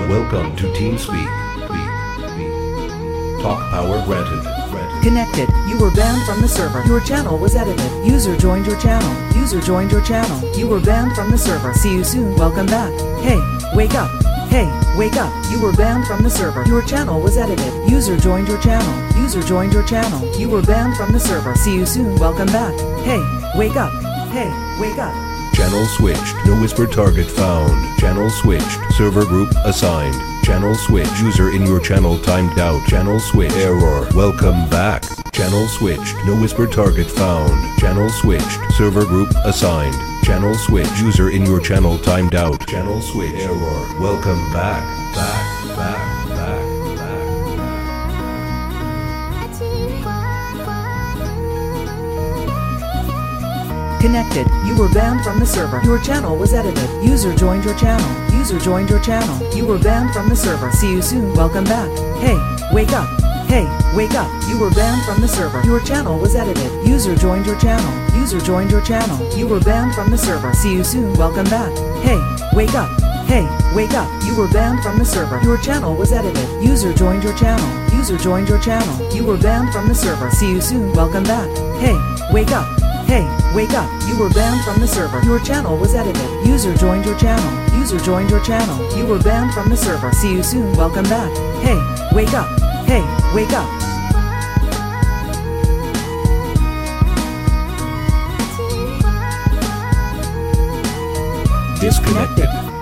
Welcome to TeamSpeak. Talk power granted. Connected. You were banned from the server. Your channel was edited. User joined your channel. User joined your channel. You were banned from the server. See you soon. Welcome back. Hey, wake up. Hey, wake up. You were banned from the server. Your channel was edited. User joined your channel. User joined your channel. You were banned from the server. See you soon. Welcome back. Hey, wake up. Hey, wake up. Channel switched. No whisper target found. Channel switched. Server group assigned. Channel switch. User in your channel timed out. Channel switch. Error. Welcome back. Channel switched. No whisper target found. Channel switched. Server group assigned. Channel switch. User in your channel timed out. Channel switch. Error. Welcome back. Back. Connected. You were banned from the server. Your channel was edited. User joined your channel. User joined your channel. You were banned from the server. See you soon. Welcome back. Hey, wake up. Hey, wake up. You were banned from the server. Your channel was edited. User joined your channel. User joined your channel. You were banned from the server. See you soon. Welcome back. Hey, wake up. Hey, wake up. You were banned from the server. Your channel was edited. User joined your channel. User joined your channel. You were banned from the server. See you soon. Welcome back. Hey, wake up. Hey, wake up. You were banned from the server. Your channel was edited. User joined your channel. User joined your channel. You were banned from the server. See you soon. Welcome back. Hey, wake up. Hey, wake up. Disconnected.